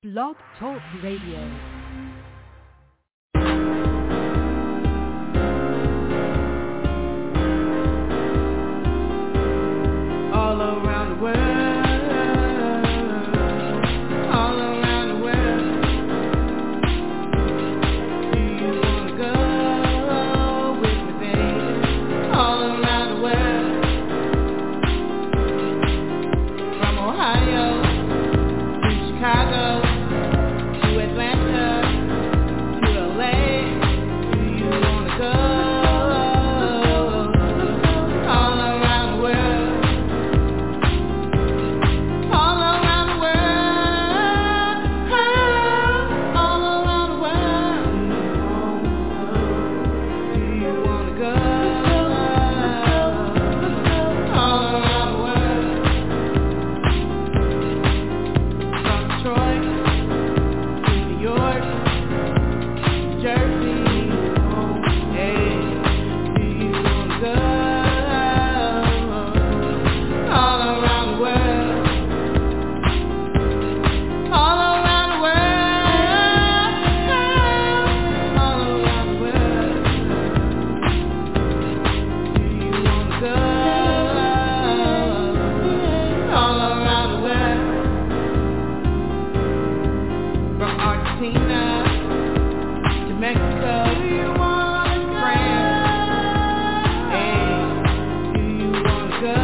Blog Talk Radio. All around the world, all around the world. Do you wanna go with me, baby? All around the world, from Ohio to Chicago to Atlanta to LA. Do you wanna go? All around the world. All around the world, all around the world. Do you wanna go? All around the world, from Detroit to New York, New Jersey. Hey, do you wanna go? All around the world. All around the world, all around the world. Do you wanna go? All around the world, from Argentina to Mexico, France. Hey, do you wanna go?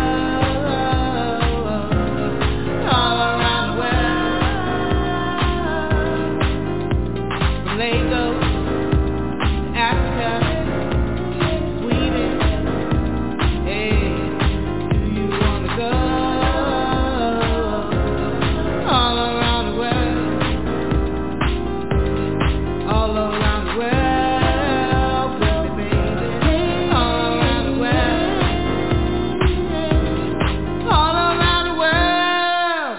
All around the world, from Lagos to Africa, Sweden. Hey, do you wanna go? All around the world, all around the world, with me, baby. All around the world, all around the world.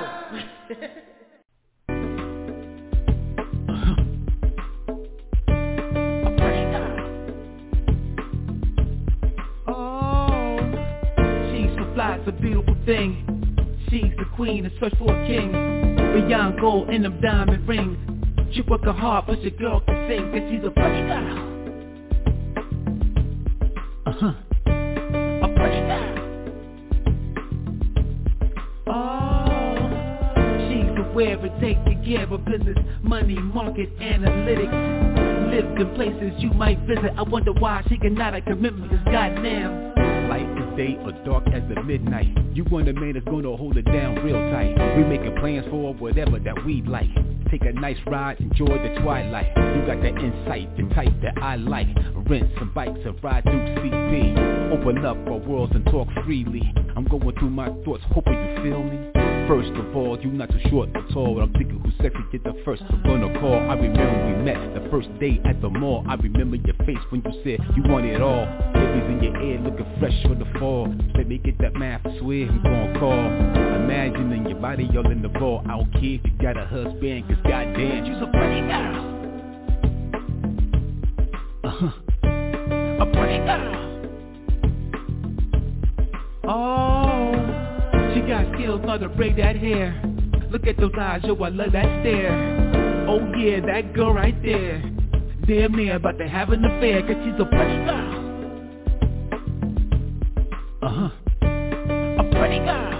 Oh, she's so fly, it's a beautiful thing. She's the queen, a search for a king. Beyond gold in them diamond rings. She work her hard, but your girl can sing, cause she's a pretty girl. A pretty girl. Oh, she's aware of taking care of business, money, market, analytics. Lived in places you might visit. I wonder why she cannot have commitment, cause goddamn. Light as day or dark as the midnight. You want a man that's gonna hold it down real tight. We making plans for whatever that we like. Take a nice ride, enjoy the twilight. You got that insight, the type that I like. Rent some bikes and ride through CP. Open up our worlds and talk freely. I'm going through my thoughts, hoping you feel me. First of all, you not too short or tall. I'm thinking who's sexy, get the first I'm gonna call. I remember we met the first day at the mall. I remember your face when you said you want it all. Babies in your ear looking fresh for the fall. Let me get that math, I swear I'm gonna call. Imagining your body all in the ball. I don't care if you got a husband, cause goddamn, you's a pretty girl. A pretty girl. Oh, she got skills, know to braid that hair. Look at those eyes, yo, I love that stare. Oh yeah, that girl right there. Damn near about to have an affair, cause she's a pretty girl. A pretty girl.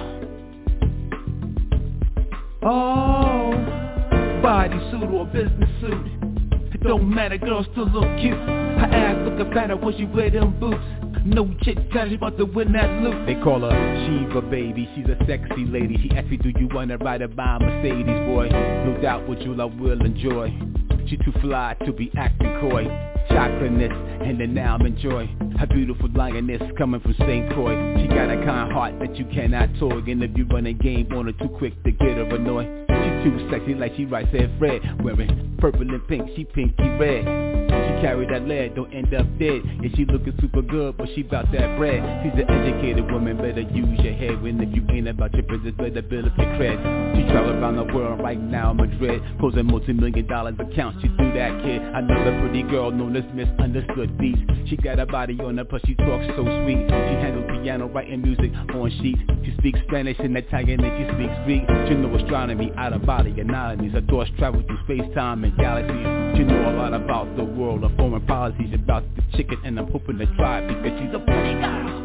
Oh, body suit or business suit. It don't matter, girl still look cute. Her ass looking fatter when she wear them boots. No chick tell you about to win that loot. They call her Shiva, baby, she's a sexy lady. She asked me, do you wanna ride a by Mercedes, boy? No doubt what you love will enjoy. She too fly to be acting coy. Chocolateness, and then now I'm enjoy. Her beautiful lioness coming from St. Croix. She got a kind heart that you cannot toy. And if you run a game on her too quick to get her annoyed. She too sexy like she writes at Fred. Wearing purple and pink, she pinky red. She carry that lead, don't end up dead. Yeah, she looking super good, but she bout that bread. She's an educated woman, better use your head. When if you ain't about your business, better build up your cred. She travel around the world right now in Madrid, closing multi-million-dollar accounts. She do that, kid. Another pretty girl known as Misunderstood Beats. She got a body on her, plus she talks so sweet. She handles piano, writing music on sheets. She speaks Spanish and Italian, and she speaks Greek. She knows astronomy, out-of-body analogies. Her thoughts travel through space-time and galaxies. She know a lot about the world, her foreign policies, about the chicken, and I'm hoping to try it because she's a pretty girl.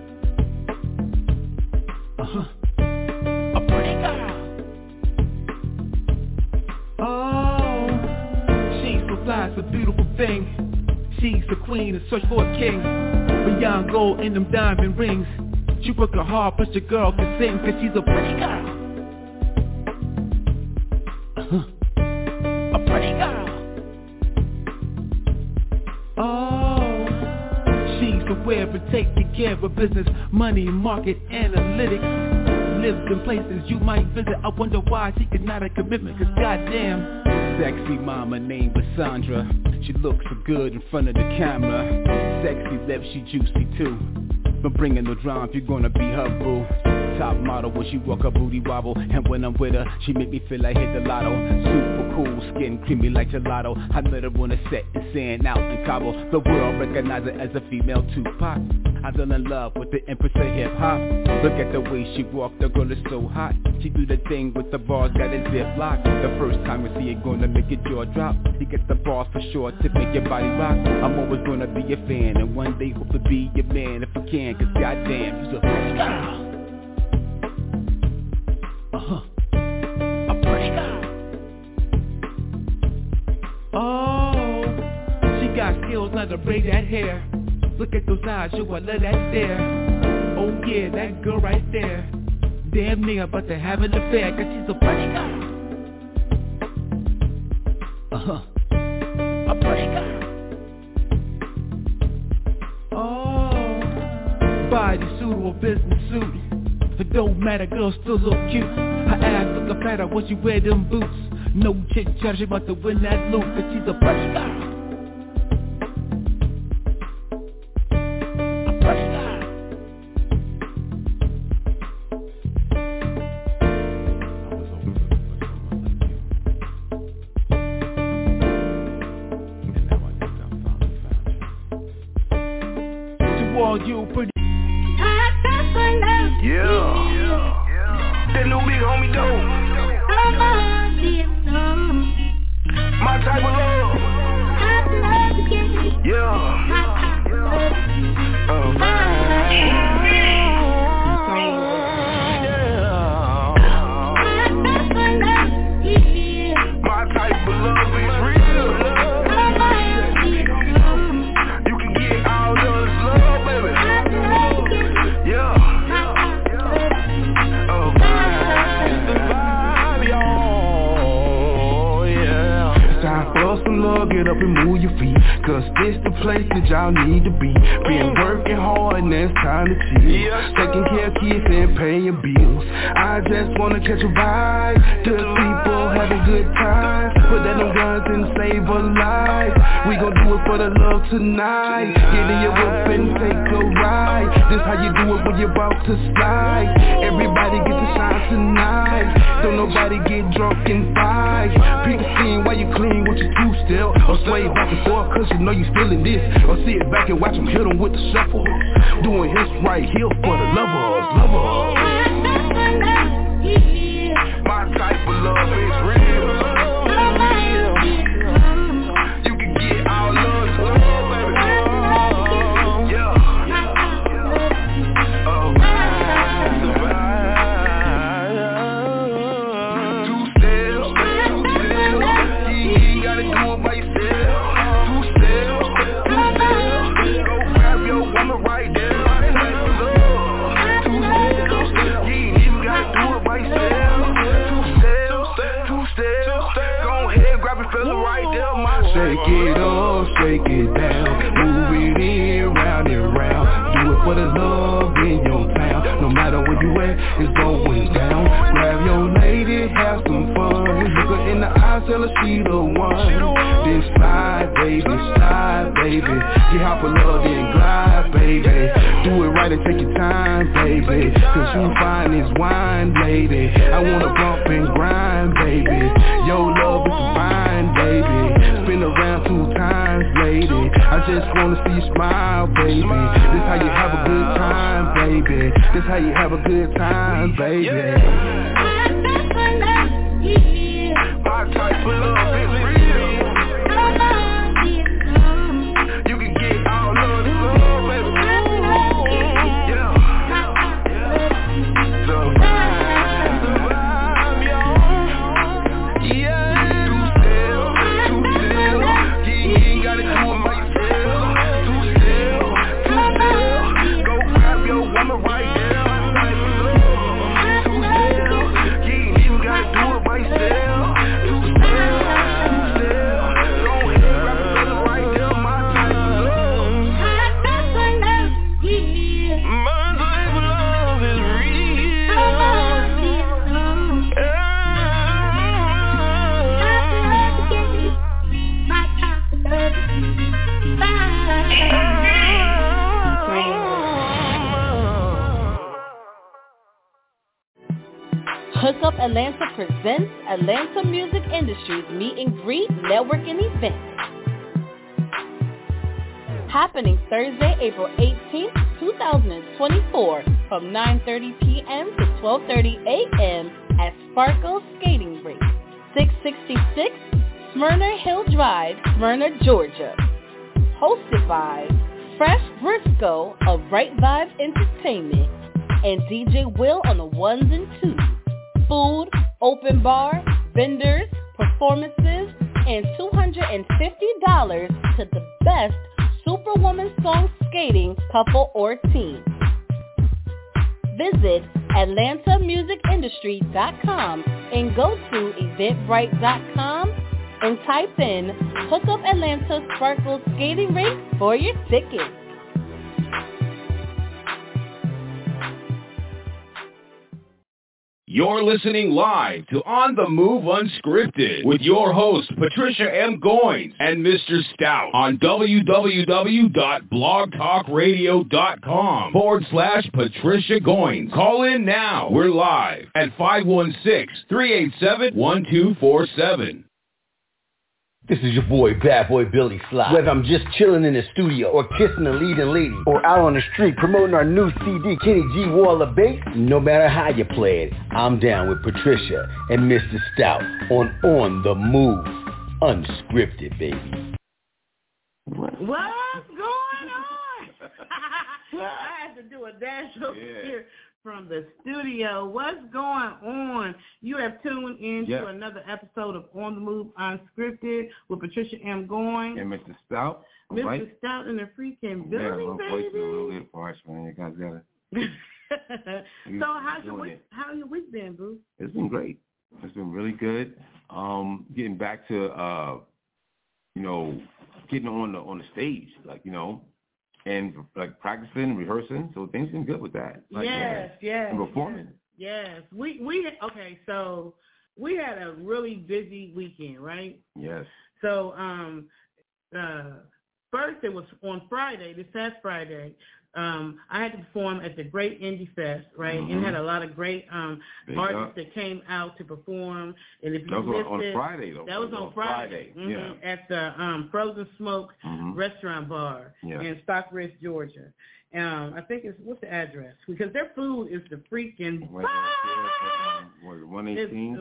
A pretty girl. Oh, she's so fly, it's a beautiful thing. She's the queen, a search for a king. Beyond gold and them diamond rings. She work her hard, but your girl can sing, cause she's a pretty girl. A pretty girl. Oh, she's aware of taking care of business, money, market, analytics. Lives in places you might visit. I wonder why she could not a commitment, cause goddamn. Sexy mama named Cassandra. She looks so good in front of the camera. Sexy lips, she juicy too. But bringing no drama if you're gonna be her boo. Top model when she walk her booty wobble. And when I'm with her, she make me feel like hit the lotto. Super cool, skin creamy like gelato. I let her on a set and sand out in Cabo. The world recognize her as a female Tupac. I fell in love with the empress of hip-hop. Look at the way she walk, the girl is so hot. She do the thing with the bars, got a zip lock. The first time I see it, gonna make your jaw drop. You get the bars for sure to make your body rock. I'm always gonna be your fan, and one day hope to be your man if I can. Cause goddamn, you's a pretty girl. A pretty girl. Oh, she got skills not to braid that hair. Look at those eyes, yo, I love that stare. Oh yeah, that girl right there. Damn near about to have an affair, cause she's a pretty girl. A pretty girl. Oh, body suit or business suit. It don't matter, girl still look cute. Her ass look fatter when she wear them boots. No chick chat, she about to win that loot, cause she's a pretty girl. You pretty. That new big homie dope. My type of love. My type of love is real. You can get all this love, baby. Love, get up and move your feet, cause this the place that y'all need to be. Been working hard and it's time to chill. Taking care of kids and paying bills. I just wanna catch a vibe. Just people having good times. Put that on guns and save a life. We gon' do it for the love tonight. Get in your whip and take a ride. This how you do it when you're about to slide. Everybody get to shine tonight. Don't nobody get drunk and fight. Pick a scene while you clean with your two-step. Or sway back and forth cause you know you feeling this. Or sit back and watch him hit him with the shuffle. Doing his right here for the lovers. My type of love is real. You can get all love's love, baby. Shake it up, shake it down, move it in, round and round. Do it for the love in your town. No matter where you at, it's going down. Grab your lady, have some fun. Look her in the eye. eyes, tell her she the one. Then slide, baby, get hot for love, then glide, baby. Do it right and take your time, baby, cause you fine as wine, lady. I wanna bump and grind, baby. Your love is divine, baby. Spin around 2 times, lady. I just wanna see you smile, baby. This how you have a good time, baby. This how you have a good time, baby. My type of love is real. You can get all of the love, baby. Yeah. Survive, y'all. Yeah. To sell. You ain't gotta do it myself. To sell. Go grab your woman right there. To sell. You ain't even gotta do it myself. Hookup Atlanta presents Atlanta Music Industries Meet and Greet Networking Event. Happening Thursday, April 18th, 2024 from 9:30 p.m. to 12:30 a.m. at Sparkle Skating Rink, 666 Smyrna Hill Drive, Smyrna, Georgia. Hosted by Fresh Briscoe of Right Vibes Entertainment and DJ Will on the ones and twos. Food, open bar, vendors, performances, and $250 to the best Superwoman song skating couple or team. Visit AtlantaMusicIndustry.com and go to Eventbrite.com and type in Hookup Atlanta Sparkle Skating Rink for your tickets. You're listening live to On the Move Unscripted with your host, Patricia M. Goins and Mr. Stout on www.blogtalkradio.com/Patricia Goins. Call in now. We're live at 516-387-1247. This is your boy, Bad Boy Billy Sly. Whether I'm just chilling in the studio or kissing the leading lady or out on the street promoting our new CD, Kenny G Waller Bass, no matter how you play it, I'm down with Patricia and Mr. Stout on the Move. Unscripted, baby. What's going on? I had to do a dash over here from the studio. What's going on? You have tuned in to another episode of On the Move Unscripted with Patricia M. Goins. And Mr. Stout. Mr. Right? Stout in the freaking building, my voice is a little bit harsh, man. You guys got it. So how your week been, Boo? It's been great. It's been really good. Getting back to, getting on the stage, and practicing, rehearsing. So things been good with that. Yes. And performing. Yes. So we had a really busy weekend, right? Yes. So first it was on Friday, this past Friday. I had to perform at the Great Indie Fest, right? Mm-hmm. And had a lot of great artists that came out to perform. And if you that was missed on it, Friday, though. That was on Friday. Mm-hmm. Yeah. At the Frozen Smoke Restaurant Bar in Stockbridge, Georgia. I think what's the address? Because their food is the freaking 118?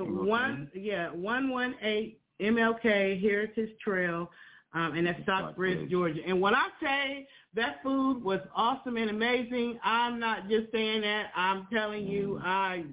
118 MLK Heritage Trail. And that's Stockbridge, Georgia. And when I say that food was awesome and amazing, I'm not just saying that. I'm telling you, And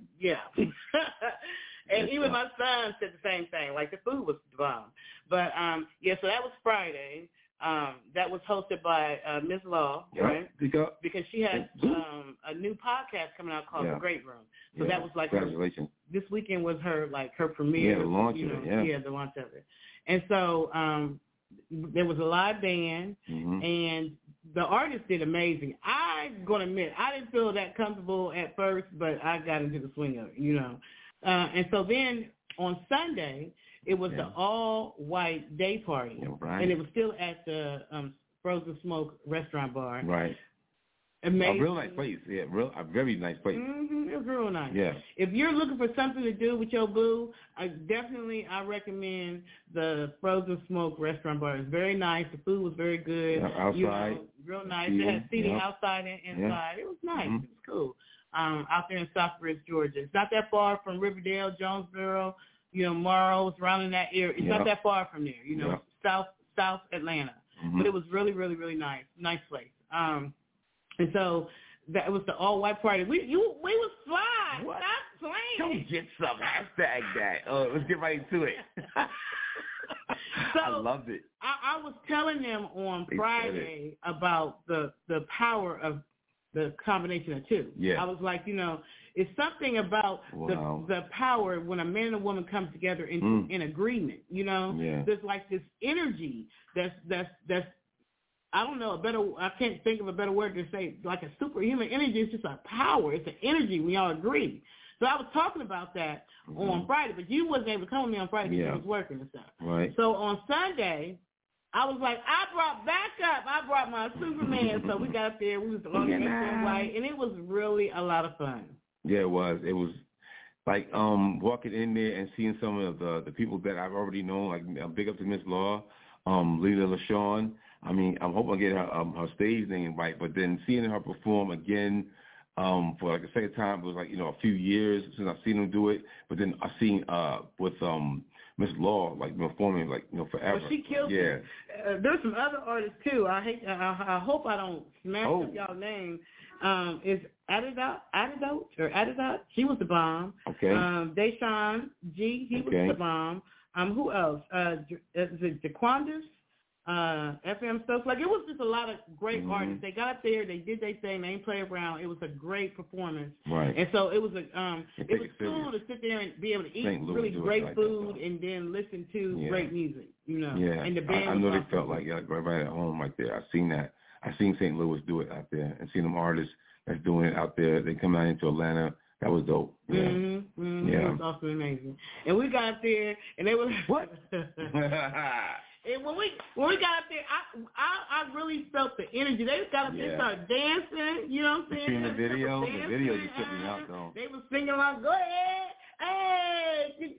even my son said the same thing. Like, the food was bomb. But, so that was Friday. That was hosted by Ms. Law, right? Because she has a new podcast coming out called The Great Room. So that was like congratulations. This weekend was her premiere. The launch of it, the launch of it. And so there was a live band, and the artist did amazing. I'm going to admit, I didn't feel that comfortable at first, but I got into the swing of it, And so then on Sunday, it was the all-white day party. Yeah, right. And it was still at the Frozen Smoke restaurant bar. Right. Amazing. A real nice place. Yeah, a very nice place. Mm-hmm. It was real nice. Yeah. If you're looking for something to do with your boo, I recommend the Frozen Smoke restaurant bar. It's very nice. The food was very good. Yeah, outside. Real nice. They had seating outside and inside. Yeah. It was nice. Mm-hmm. It was cool. Out there in Stockbridge, Georgia. It's not that far from Riverdale, Jonesboro, Morrow, around in that area. It's not that far from there, South Atlanta. Mm-hmm. But it was really, really, really nice. Nice place. And so that was the all-white party. We was fly. What? Stop playing. Don't get some hashtag that. Let's get right into it. So I loved it. I was telling them on Friday about the power of the combination of two. Yeah. I was like, it's something about the power when a man and a woman come together in agreement. Yeah. There's like this energy that's I don't know I can't think of a better word to say, like a superhuman energy. It's just a power. It's an energy. We all agree. So I was talking about that on Friday, but you wasn't able to come with me on Friday because you was working and stuff. Right. So on Sunday, I was like, I brought my Superman. So we got up there. We was on and white, and it was really a lot of fun. Yeah, it was. It was like walking in there and seeing some of the people that I've already known. Like big up to Miss Law, Lita LaShawn. I mean, I'm hoping I get her stage name right, but then seeing her perform again for like the second time, it was like, a few years since I've seen them do it. But then I've seen with Miss Law, like performing forever. Well, she killed it. There's some other artists too. I hope I don't smash up y'all name. Is Adidot? She was the bomb. Okay. Deshaun G, he was the bomb. Who else? Is it Jaquandis? FM stuff. Like, it was just a lot of great artists. They got up there, they did their thing, they ain't play around. It was a great performance. Right. And so it was cool to sit there and be able to eat really great food and then listen to great music, Yeah. And the band I know they felt like right at home right there. I seen that. I seen St. Louis do it out there and seen them artists that's doing it out there. They come out into Atlanta. That was dope. Yeah. Mm-hmm. Yeah. It was also amazing. And we got up there and they were what? And when we got up there, I really felt the energy. They got up there, started dancing. You know what I'm saying? You seen the video? The video just took me out though. They was singing along. Go ahead, hey,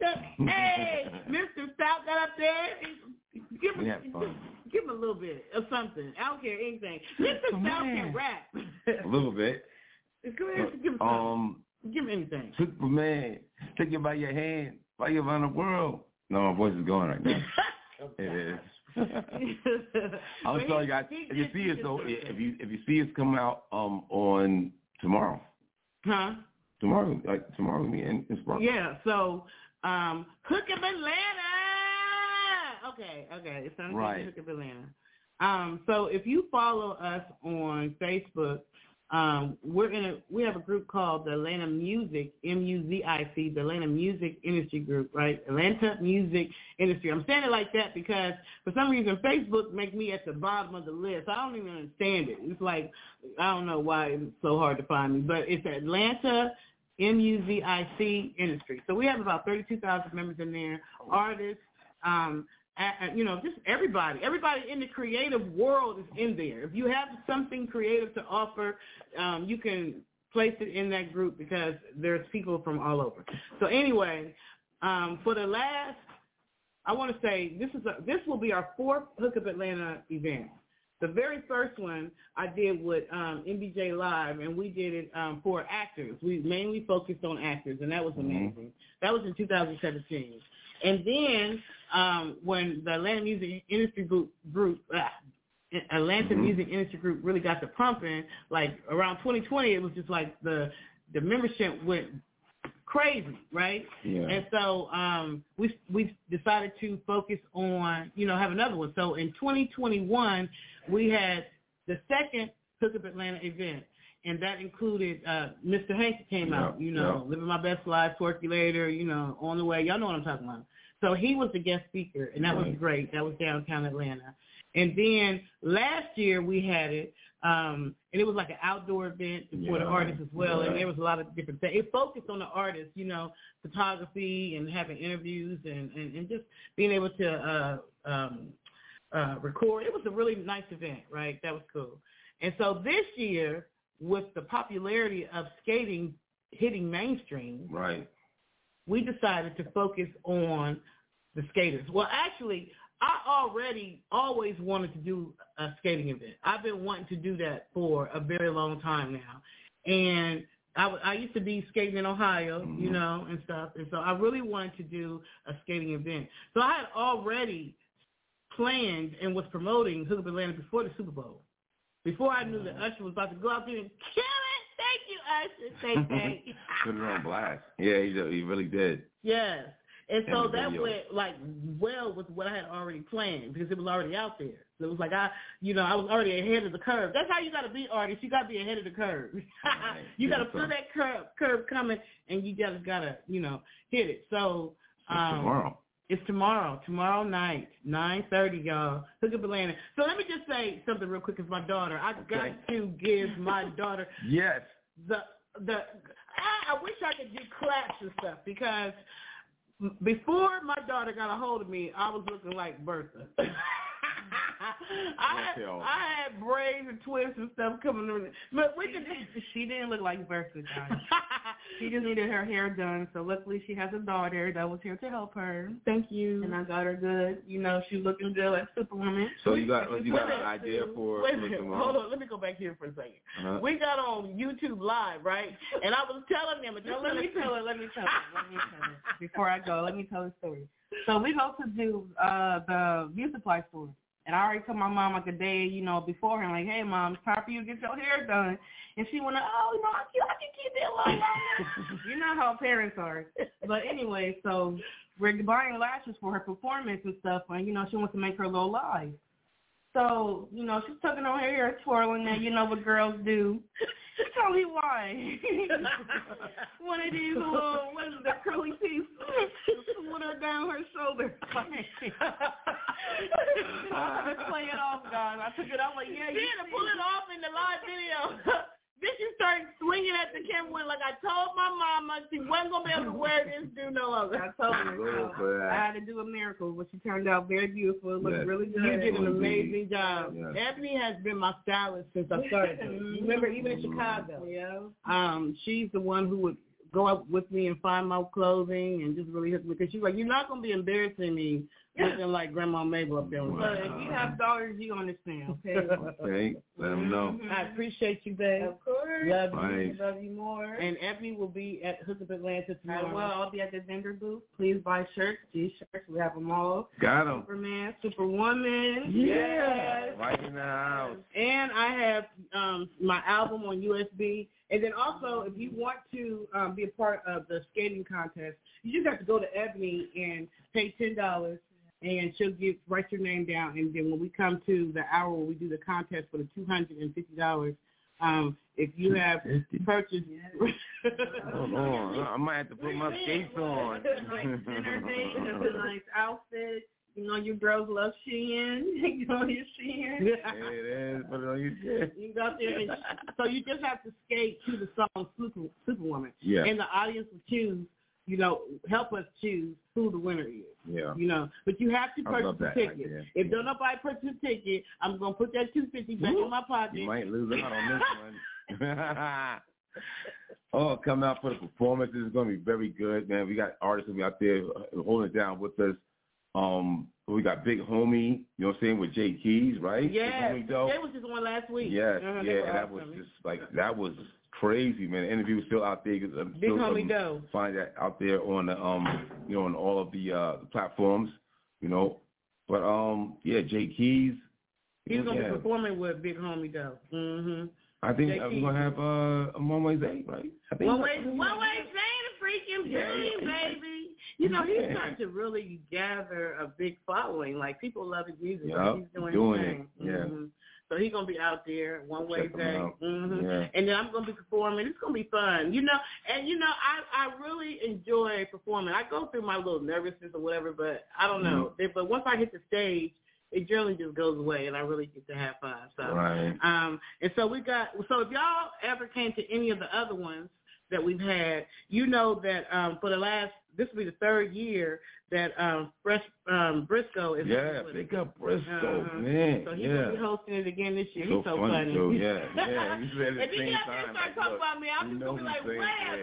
Mr. Stout got up there. Give him a little bit of something. I don't care anything. Mr. Stout can rap. A little bit. Go ahead, give him something. Give him anything. Superman, take you by your hand, fly you around the world. No, my voice is going right now. It is. I'm sorry, guys. If you see us, though, if you see us come out on tomorrow. Huh? Tomorrow we in Sparkle. Yeah. So, Hook Up Atlanta. Okay. It's time to Hook Up Atlanta. So if you follow us on Facebook, we have a group called the Atlanta Music, MUZIC, the Atlanta Music Industry Group, right? Atlanta Music Industry. I'm saying it like that because for some reason Facebook makes me at the bottom of the list. I don't even understand it. It's like, I don't know why it's so hard to find me, but it's Atlanta MUZIC Industry. So we have about 32,000 members in there, artists, just everybody in the creative world is in there. If you have something creative to offer, you can place it in that group because there's people from all over. So anyway, for the last, I want to say this will be our fourth Hook Up Atlanta event. The very first one I did with MBJ Live, and we did it for actors. We mainly focused on actors, and that was amazing. That was in 2017. And then when the Atlanta Music Industry Group Music Industry Group really got to pumping, like around 2020, it was just like the membership went crazy, right? Yeah. And so we decided to focus on, have another one. So in 2021, we had the second Hook Up Atlanta event. And that included Mr. Hank came out, Living My Best Life, Twerkulator, On the Way. Y'all know what I'm talking about. So he was the guest speaker, and that was great. That was downtown Atlanta. And then last year we had it And it was like an outdoor event for the artists as well. And there was a lot of different things. It focused on the artists, you know, photography and having interviews and just being able to record. It was a really nice event, right? That was cool. And so this year, with the popularity of skating hitting mainstream, right, we decided to focus on the skaters. Well, actually, I always wanted to do a skating event. I've been wanting to do that for a very long time now. And I used to be skating in Ohio, you know, and stuff. And so I really wanted to do a skating event. So I had already planned and was promoting Hookup Atlanta before the Super Bowl. Before I knew that Usher was about to go out there and kill it. Thank you, Usher. Thank you. Put it on blast. Yeah, he really did. Yes. And so that went like well with what I had already planned because it was already out there. So it was like I was already ahead of the curve. That's how you got to be artists. You got to be ahead of the curve. Right. You got to feel that curve coming, and you just got to hit it. So tomorrow. It's tomorrow night, 9:30, y'all. Hookup Atlanta. So let me just say something real quick. As my daughter, I got to give my daughter yes I wish I could do claps and stuff because before my daughter got a hold of me, I was looking like Bertha. I had braids and twists and stuff coming in. But she didn't look like Bertha, guys. She just needed her hair done. So luckily she has a daughter that was here to help her. Thank you. And I got her good. She's looking good like Superwoman. So you got an idea for tomorrow? Hold on. Let me go back here for a second. Uh-huh. We got on YouTube Live, right? And I was telling them, let me tell her. Before I go, let me tell the story. So we go to do the beauty supply store. And I already told my mom like a day, beforehand, like, hey, Mom, it's time for you to get your hair done. And she went, I can keep it a little longer. You know how parents are. But anyway, so we're buying lashes for her performance and stuff. And, she wants to make her little live. So, she's tugging on her hair, twirling that, what girls do. Tell me why. One of these little, what is it, the curly teeth, with her down her shoulder. I play it off, guys. I took it off like, yeah. She had to pull it off in the live video. Then she started swinging at the camera like I told my mama she wasn't going to be able to wear this no longer. I told her. I had to do a miracle, but she turned out very beautiful. It looked really good. You did an amazing job. Yes. Ebony has been my stylist since I started. Remember, even in Chicago. Yeah. She's the one who would go up with me and find my clothing and just really help me. Because she's like, you're not going to be embarrassing me looking like Grandma Mabel up there. Wow. But if you have daughters, you understand, okay? Okay, let them know. I appreciate you, babe. Of course. Love you. Love you more. And Ebony will be at Hookup Atlanta tomorrow. I'll be at the vendor booth. Please buy shirts, T-shirts. We have them all. Got them. Superman, Superwoman. Yes. Right in the house. And I have my album on USB. And then also, if you want to be a part of the skating contest, you just have to go to Ebony and pay $10. And she'll write your name down, and then when we come to the hour where we do the contest for the $250, if you have purchased, hold on, I might have to put my skates on. It's a nice outfit. Your girls love Shein. You know your Shein. Yeah, it is. Put it on your shit. You got there, so you just have to skate to the song Superwoman. Yeah. And the audience will choose. Help us choose who the winner is. Yeah. But you have to purchase the ticket. Right. If don't nobody purchase the ticket, I'm gonna put that $250 back in my pocket. You might lose out on this one. Oh, coming out for the performance is gonna be very good, man. We got artists gonna be out there holding it down with us. We got Big Homie, you know what I'm saying, with Jay Keys, right? Yeah. They was just one last week. Yes, and that was just that was crazy, man. The interview was still out there. Big Homie Doe. Find that out there on the on all of the platforms, But Jay Keys. He's gonna be performing with Big Homie Doe. Mm-hmm. I think we're gonna have a One Way Zay, right? One Way Zay, the freaking brilliant, baby. He's starting to really gather a big following. Like people love his music. Yep, he's doing it. Yeah. Mm-hmm. So he's going to be out there One Way Zay. Mm-hmm. Yeah. And then I'm going to be performing. It's going to be fun. I really enjoy performing. I go through my little nervousness or whatever, but I don't know. But once I hit the stage, it generally just goes away, and I really get to have fun. So, right. And so if y'all ever came to any of the other ones that we've had, you know that for this will be the third year that Briscoe is. Yeah, big up Briscoe, man. So he's going to be hosting it again this year. So He's so funny. So, yeah. He said at the and same then you time. start talking about me, I'm just going to be like,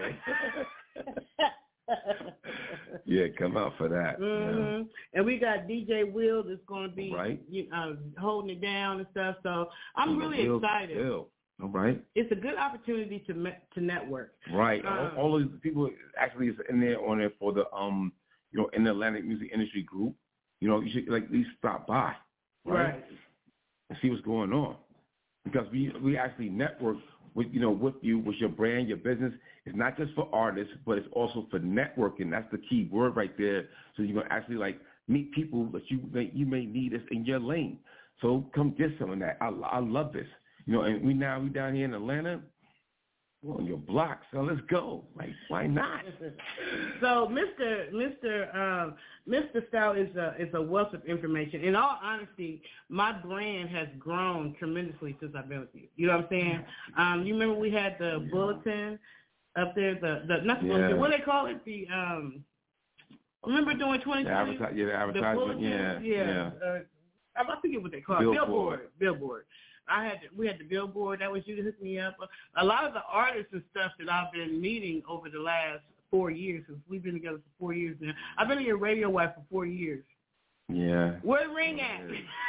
wow. Yeah, come out for that. Mm-hmm. Yeah. And we got DJ Will that's going to be right. Holding it down and stuff. So I'm really excited. Will. All right. It's a good opportunity to network. Right. All of the people actually is in there on there for the in the Atlantic Music Industry Group. You should at least stop by. Right. And see what's going on. Because we actually network with you, with your brand, your business. It's not just for artists, but it's also for networking. That's the key word right there. So you're gonna actually meet people that you may need us in your lane. So come get some of that. I love this. And we down here in Atlanta. We're on your block, so let's go. Why not? So Mr. Stout is a wealth of information. In all honesty, my brand has grown tremendously since I've been with you. You know what I'm saying? You remember we had the bulletin up there, not the bulletin, what do they call it? Remember doing 2020? The advertisement, yeah. I forget what they call it. Billboard. We had the billboard. That was you to hook me up. A lot of the artists and stuff that I've been meeting over the last 4 years, since we've been together for 4 years now. I've been in your radio wife for 4 years. Yeah. Where the ring at?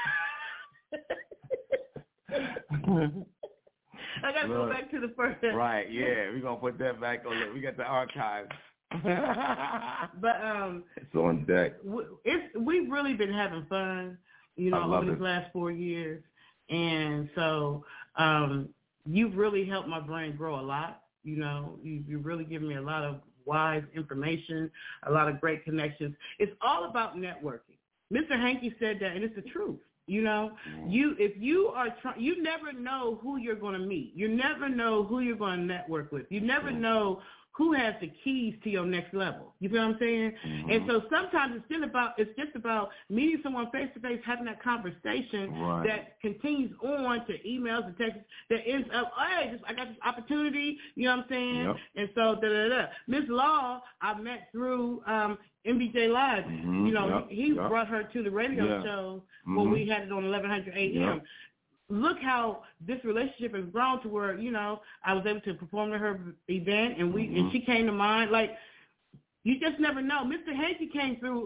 I got to go back to the first. Right, yeah. We're going to put that back on there. We got the archives. But it's on deck. We've really been having fun, over these last 4 years. And so you've really helped my brain grow a lot. You've really given me a lot of wise information, a lot of great connections. It's all about networking. Mr. Hankey said that, and it's the truth. You never know who you're going to meet. You never know who you're going to network with. You never know who has the keys to your next level. You feel what I'm saying? Mm-hmm. And so sometimes it's just about meeting someone face to face, having that conversation that continues on to emails and texts that ends up, hey, I got this opportunity. You know what I'm saying? Yep. And so Miss Law, I met through MBJ Live. Mm-hmm. He brought her to the radio show when we had it on 1100 a.m. Yep. Look how this relationship has grown to where, I was able to perform at her event and and she came to mind. You just never know. Mr. Hankey came through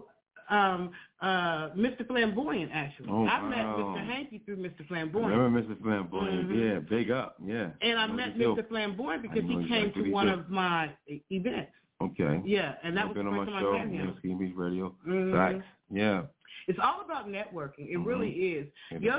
Mr. Flamboyant, actually. I met Mr. Hankey through Mr. Flamboyant. I remember Mr. Flamboyant. Mm-hmm. Yeah, big up. Yeah. And I met Mr. Flamboyant because he came to one of my events. Okay. Yeah, and that was the first time I met him. Ski Beach Radio. Facts. Yeah. It's all about networking. It really is. Your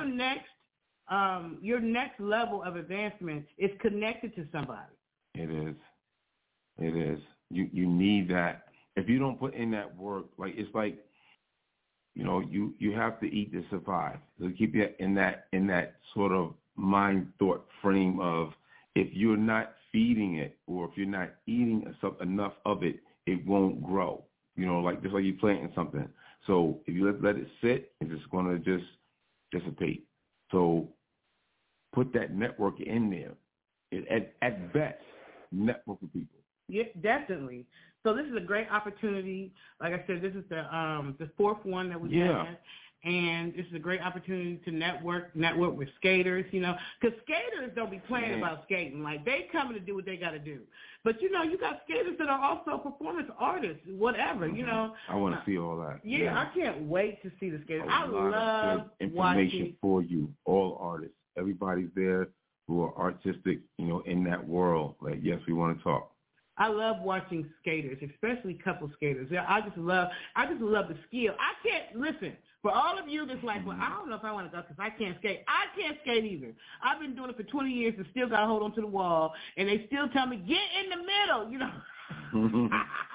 next level of advancement is connected to somebody. It is. You need that. If you don't put in that work, it's like, you have to eat to survive. So keep you in that sort of mind thought frame of, if you're not feeding it or if you're not eating enough of it, it won't grow. Just like you're planting something. So if you let it sit, it's just going to just dissipate. So put that network in there. At best, network with people. Yeah, definitely. So this is a great opportunity. Like I said, this is the fourth one that we had. And this is a great opportunity to network with skaters, because skaters don't be playing about skating. They coming to do what they got to do. But, you got skaters that are also performance artists, whatever, I want to see all that. Yeah, I can't wait to see the skaters. I love information for you, all artists. Everybody's there who are artistic, in that world. Yes, we want to talk. I love watching skaters, especially couple skaters. I just love the skill. I can't listen. For all of you that's like, well, I don't know if I want to go because I can't skate. I can't skate either. I've been doing it for 20 years and still got to hold on to the wall, and they still tell me, get in the middle,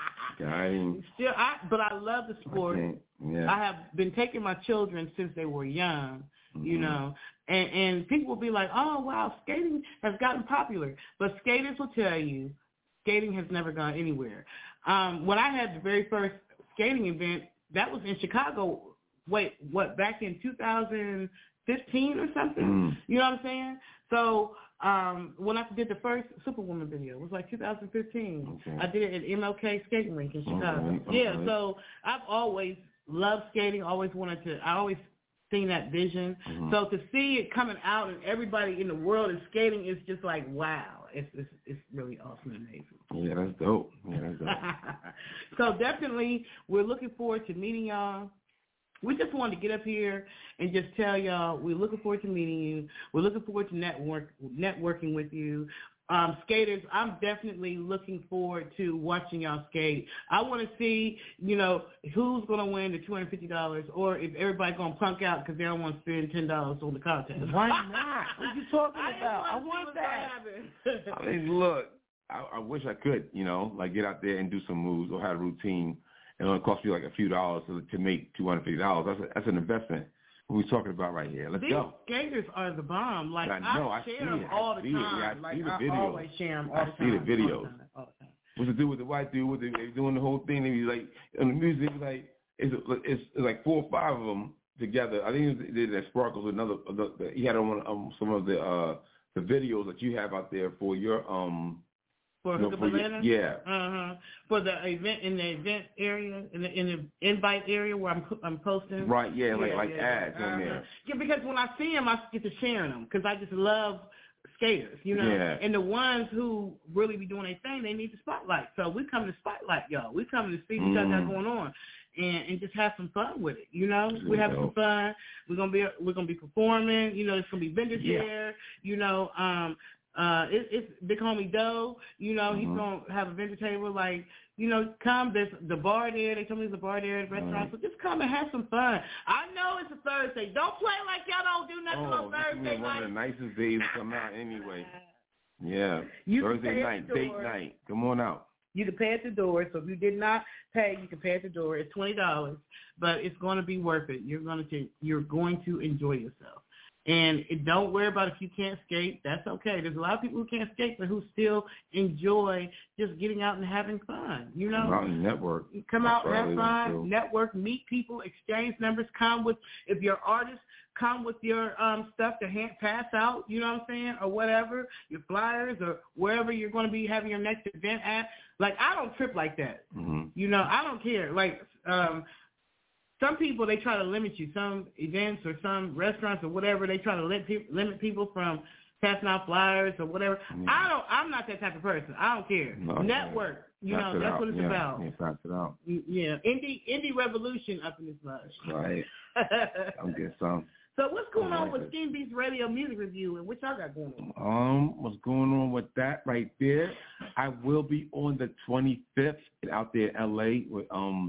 But I love the sport. I have been taking my children since they were young, and people will be like, oh, wow, skating has gotten popular. But skaters will tell you, skating has never gone anywhere. When I had the very first skating event, that was in Chicago. back in 2015 or something? You know what I'm saying? So when I did the first Superwoman video, it was like 2015. Okay. I did it at MLK Skating Rink in Chicago. Okay. Yeah, so I've always loved skating, I always seen that vision. So to see it coming out and everybody in the world is skating, it's just like, wow. It's really awesome and amazing. Yeah, that's dope. So definitely, we're looking forward to meeting y'all. We just wanted to get up here and just tell y'all we're looking forward to meeting you. We're looking forward to networking with you. Skaters, I'm definitely looking forward to watching y'all skate. I want to see, who's going to win the $250 or if everybody's going to punk out because they don't want to spend $10 on the contest. Why not? What are you talking about? I want that. I mean, look, I wish I could, like get out there and do some moves or have a routine. It only cost me like a few dollars to make $250. That's an investment. What we talking about right here? Let's go. These skaters are the bomb. Like I share them all the time. I see the videos. I always share them all the time. I see the videos. What's the dude with the white dude? They doing the whole thing. They be like, in the music, it's like 4 or 5 of them together. I think they did that Sparkles with another. He had on some of the videos that you have out there for your For Atlanta? Yeah. For the event, in the event area, in the invite area where I'm posting. Right, yeah, like ads on there. Yeah, because when I see them, I get to sharing them because I just love skaters, Yeah. And the ones who really be doing their thing, they need the spotlight. So we come to spotlight y'all. We come to see what y'all got going on. And just have some fun with it, We have some fun. We're gonna be performing. There's gonna be vendors there. It's Big Homie Doe. He's gonna have a vendor table. Like, come. There's the bar there. They told me there's a bar there at the restaurant. So just come and have some fun. I know it's a Thursday. Don't play like y'all don't do nothing on Thursday night. One of the nicest days to come out anyway. Yeah. Thursday night, date night. Come on out. You can pay at the door. So if you did not pay, you can pay at the door. It's $20, but it's going to be worth it. You're going to enjoy yourself. And don't worry about if you can't skate. That's okay. There's a lot of people who can't skate, but who still enjoy just getting out and having fun. Come out and network. Come out, have fun, network, meet people, exchange numbers. If you're artist, come with your stuff to pass out, you know what I'm saying, or whatever, your flyers or wherever you're going to be having your next event at. Like, I don't trip like that. I don't care. Like, some people, they try to limit you. Some events or some restaurants or whatever, they try to limit people from passing out flyers or whatever. I'm not that type of person. I don't care. Network. That's what it's about. Yeah, pass it out. Yeah. Indie revolution up in this mug. Right. I'll get some. So what's going on with Skin Beats Radio Music Review and what y'all got going on? What's going on with that right there? I will be on the 25th out there in L.A. with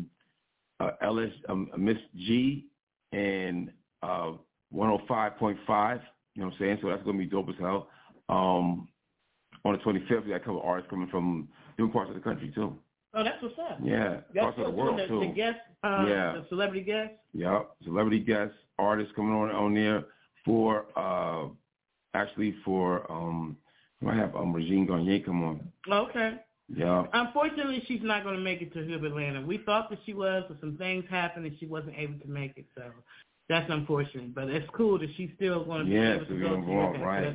LS Miss G and 105.5. You know what I'm saying? So that's gonna be dope as hell. On the 25th, we got a couple of artists coming from different parts of the country too. Oh, that's what's up. Yeah, parts of the world too. The guests, the celebrity guests. Yeah, celebrity guests, artists coming on there for actually for I have Regine Gagne come on. Okay. Yeah. Unfortunately, she's not going to make it to Hood Atlanta. We thought that she was, but some things happened and she wasn't able to make it. So that's unfortunate. But it's cool that she's still going to be able to go involved. Right.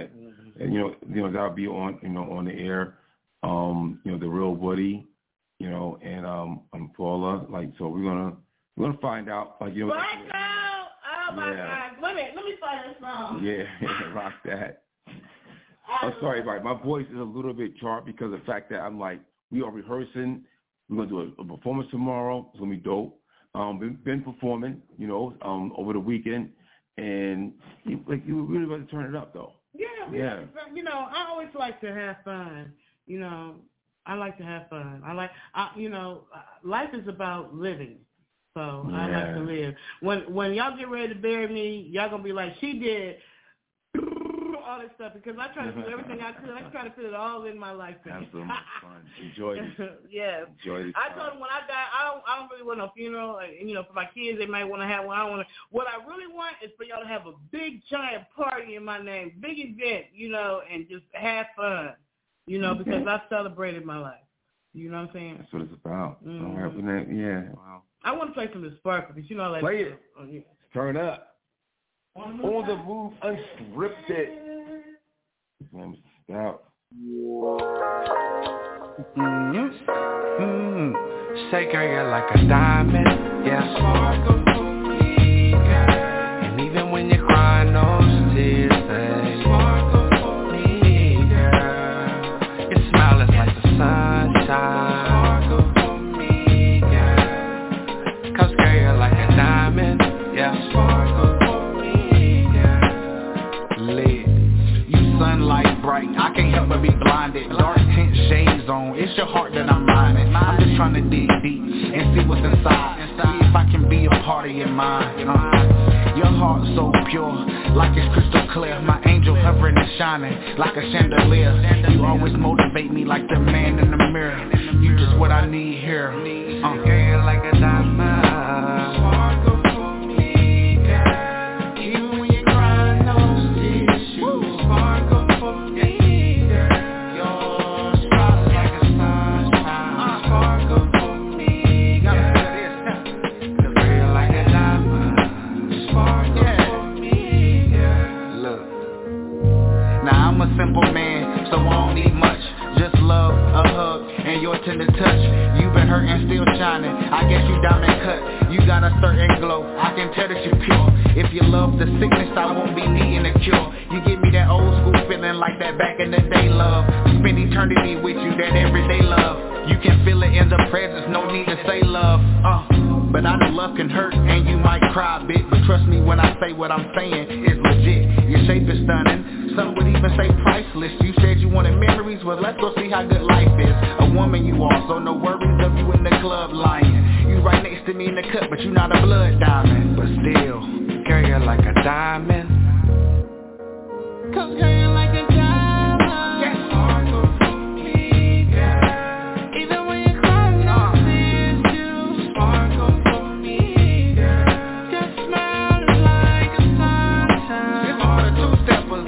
And that'll be on on the air. The Real Woody, and Paula. Like, so we're gonna find out. Like, Black Girl. Oh my God. Let me find this song. Yeah, rock that. I'm sorry, right. My voice is a little bit sharp because of the fact that I'm like, we are rehearsing. We're going to do a performance tomorrow. It's going to be dope. Been performing, over the weekend. And, you really want to turn it up, though. Yeah. I always like to have fun. I like to have fun. Life is about living. So I like to live. When y'all get ready to bury me, y'all going to be like, she did all this stuff, because I try to do everything I could. I try to fit it all in my life. Have so much fun. Enjoy it. Yeah. Enjoy it. I told them when I die, I don't really want no funeral. For my kids, they might want to have one. I don't want to. What I really want is for y'all to have a big, giant party in my name, big event, and just have fun, because I celebrated my life. You know what I'm saying? That's what it's about. Mm-hmm. All right, yeah. Wow. I want to play some of the Sparkle, because you know I like play it. Turn up. On the Move Unscripted. I'm Stout. Say girl, you're like a diamond, yeah. Sparkle for me, girl. And even when you cry, no tears, say sparkle for me, girl. Your smile is like the sunshine. Sparkle for me, girl. Cause girl, you're like a diamond, yeah. Sparkle for me, girl. Lit. You sunlight bright, I can't help but be blinded. Dark tint shades on, it's your heart that I'm riding. I'm just trying to dig deep and see what's inside. See if I can be a part of your mind. Your heart so pure, like it's crystal clear. My angel hovering and shining like a chandelier. You always motivate me like the man in the mirror. You just what I need here. Girl, you're like a diamond. Sparkle for me, girl. Even when you cry, no tears. You sparkle for me, girl. Your smile is like a sunshine. Sparkle for me, girl. Cause girl, you're like a diamond. Sparkle for me, girl. Look. Now I'm a simple man, so I don't need much. Just love, a hug, and your tender touch. You've been hurt and still shining. I guess you diamond cut. You got a certain glow. I can tell that you're pure. If you love the sickness, I won't be needing a cure. You give me that old school feeling like that back in the day love. Spend eternity with you, that everyday love. You can feel it in the presence, no need to say love. But I know love can hurt and you might cry a bit. But trust me when I say what I'm saying is legit. Your shape is stunning. Some would even say priceless. You said you wanted memories, well let's go see how good life is. A woman you are, so no worries of you in the club lying. You right next to me in the cut, but you not a blood diamond. But still, girl, you're like a diamond. Cause girl, you're like a diamond. Yes, sparkle for me, girl. Even when you cry, no tears, you sparkle for me, girl. Your smile is like a sunshine. It's all the two-steppers.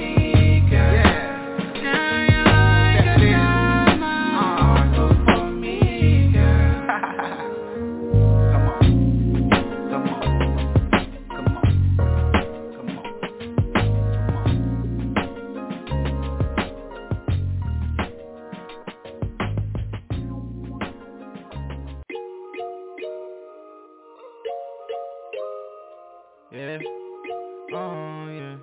Yeah. Oh, yeah.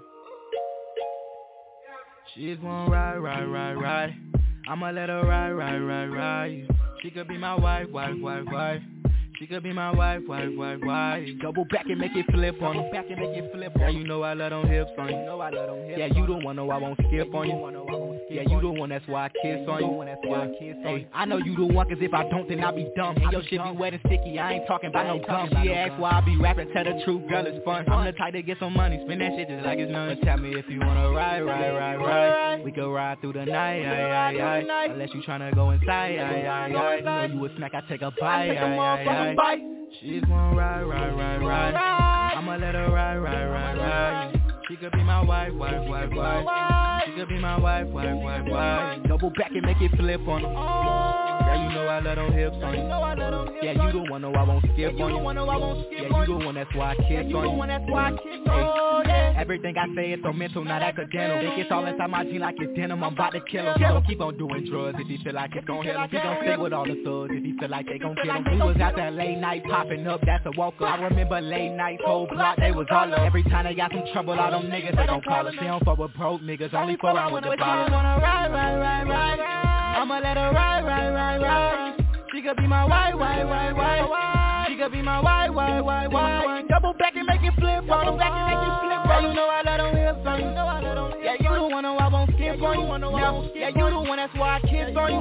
She's gonna ride. I'ma let her ride. She could be my wife. She could be my wife. Double back and make it flip on you. Yeah, you know I love them hips on you. Yeah, you don't wanna know I won't skip on you. Yeah, you the one, that's why I kiss on you. Hey, I know you the one, cause if I don't, then I'll be dumb. And your shit be wet and sticky, I ain't talking about no gum. She asked why I be rapping, tell the truth, girl, it's fun. I'm the type to get some money, spend that shit just like it's none. Tell me if you wanna ride. We can ride through the night, unless you tryna go inside, You know you a snack, I take a bite, She's gonna ride. I'ma let her ride. She could be my wife. She could be my wife. Double back and make it flip on her. Yeah, you know I love them hips on you. Yeah, you the one, know I won't skip on you. Yeah, you the one, that's why I kiss on you. Hey, everything I say is so mental, not accidental. Think it's all inside my jeans like it's denim, I'm about to kill him. He gon' keep on doing drugs if he feel like it's gon' hit him. He gon' stay with all the thugs if he feel like they gon' get him. We was out that late night popping up, that's a walk up. I remember late nights, whole block, they was all up. Every time they got some trouble, all them niggas, they gon' call us. She don't fuck with broke niggas, only fuck around with the ballers. Ride. I'ma let her ride. She could be my wife. She could be my wife. Double back and make it flip. Yeah, you know I let them hips on you. Yeah, you the one, know I won't skip on you. Yeah, you the one, that's why I kiss on you.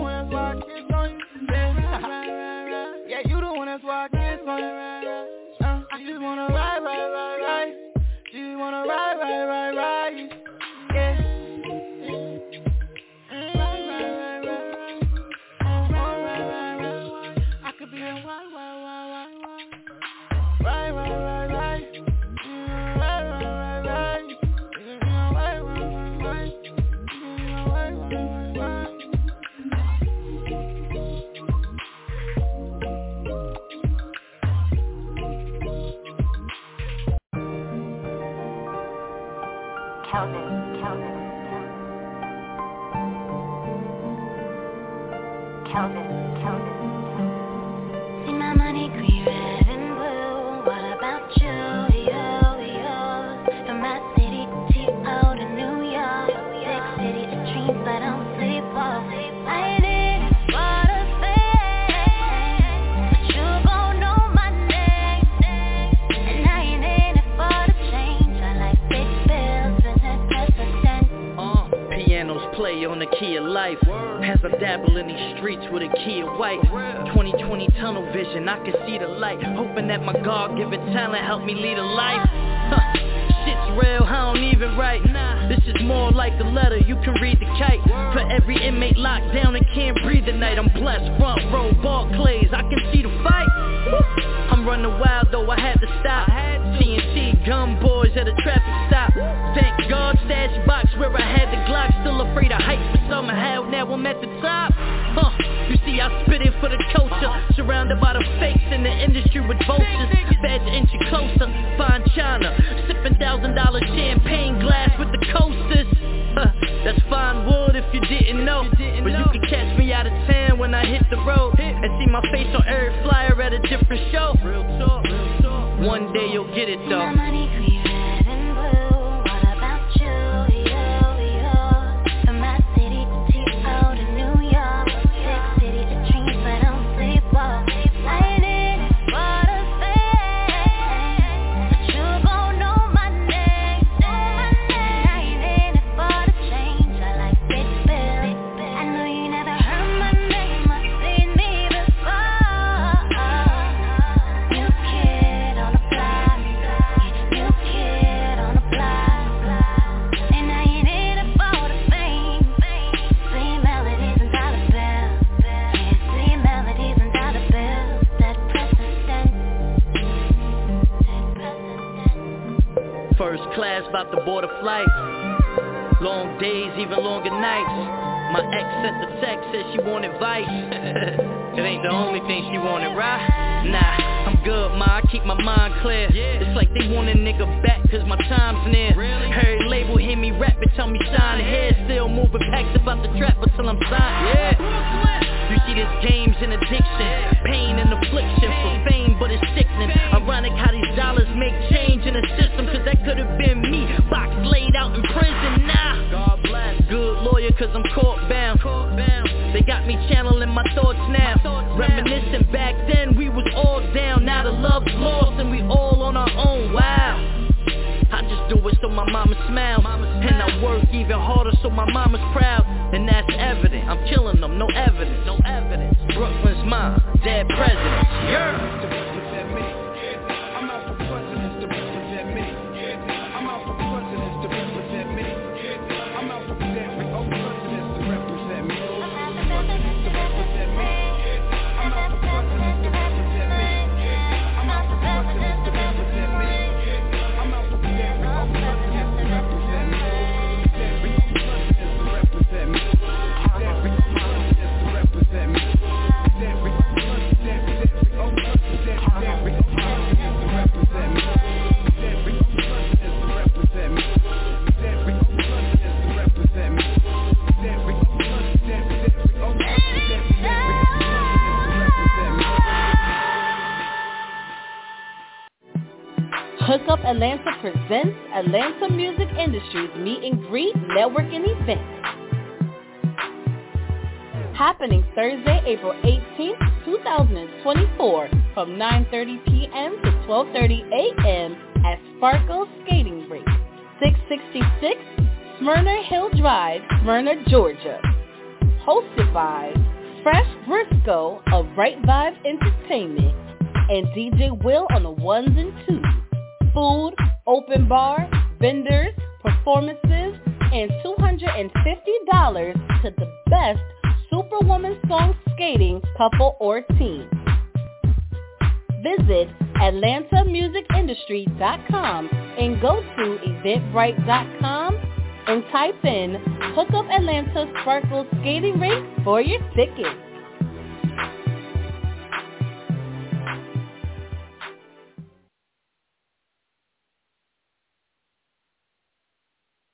Yeah, you the one, that's why I kiss on you. I just wanna ride. She just wanna ride. Yeah. I could be a wife. Right. See my money green, red, and blue. What about you? From my city, T.O. to New York. Big city, the dreams, but I don't sleep off. I ain't in it for the fame, but you gon' know my name. And I ain't in it for the change. I like big bills, business president. Pianos play on the key of life. As I dabble in these streets with a key of white. 20/20 tunnel vision, I can see the light. Hoping that my God-given talent help me lead a life. Shit's real, I don't even write. This is more like a letter, you can read the kite. For every inmate locked down and can't breathe at night. I'm blessed, front row, Barclays, I can see the fight. I'm running wild though, I had to stop. TNT gun boys at a traffic stop. Thank God, stash box where I had the Glock. Still afraid of heights, but somehow now I'm at the top. You see I spit it for the culture. Surrounded by the fakes in the industry with vultures. Bad to inch you closer, fine China. Sipping $1,000 champagne glass with the coasters. That's fine wood if you didn't know. But you can catch me out of town when I hit the road. And see my face on every flyer at a different show. Real talk. One day you'll get it though. My money green, red, and blue. What about you? From my city, T.O. to New York. Big city, the dreams, but I don't sleep off. I ain't in it for the fame, but you gon' know my name. I ain't in it for the change. I like big bills. I know you never heard my name or seen me before. New kid on the block, new kid on the block, and I ain't in it for the fame. Sweet melodies and dollar bills, yeah, sweet melodies and dollar bills. That precedent. First class about to board a flight. Long days, even longer nights. My ex sent the text, said she wanted Vice. It ain't the only thing she wanted, right? Nah, I'm good, ma, I keep my mind clear. It's like they want a nigga back, cause my time's near. Heard label, hear me rap and tell me sign here. Still moving packs about the trap until I'm signed, You see this game's an addiction, pain and affliction for fame, but it's sickening. Ironic how these dollars make change in the system, cause that could've been me, box laid out in prison. Nah, God bless, good lawyer cause I'm court bound. They got me channeling my thoughts now, reminiscing back then we was all down. Now the love's lost and we all on our own, wow. I just do it so my mama smiles, and I work even harder so my mama's proud. And that's evident, I'm killing them, no evidence. Brooklyn's mine, dead presidents, yeah. I'm out for presidents to represent me. I'm out for presidents to represent me. I'm out for presidents to represent me. To represent me. I'm out for presidents to represent me. I'm out for presidents to represent me. I'm out for presidents to represent me. Presidents to represent me. Hookup Atlanta presents Atlanta Music Industries Meet and Greet Networking Event. Happening Thursday, April 18th, 2024 from 9:30 p.m. to 12:30 a.m. at Sparkle Skating Rink, 666 Smyrna Hill Drive, Smyrna, Georgia. Hosted by Fresh Briscoe of Right Vibes Entertainment and DJ Will on the ones and twos. Food, open bar, vendors, performances, and $250 to the best Superwoman song skating couple or team. Visit AtlantaMusicIndustry.com and go to Eventbrite.com and type in Hookup Atlanta Sparkle Skating Rink for your tickets.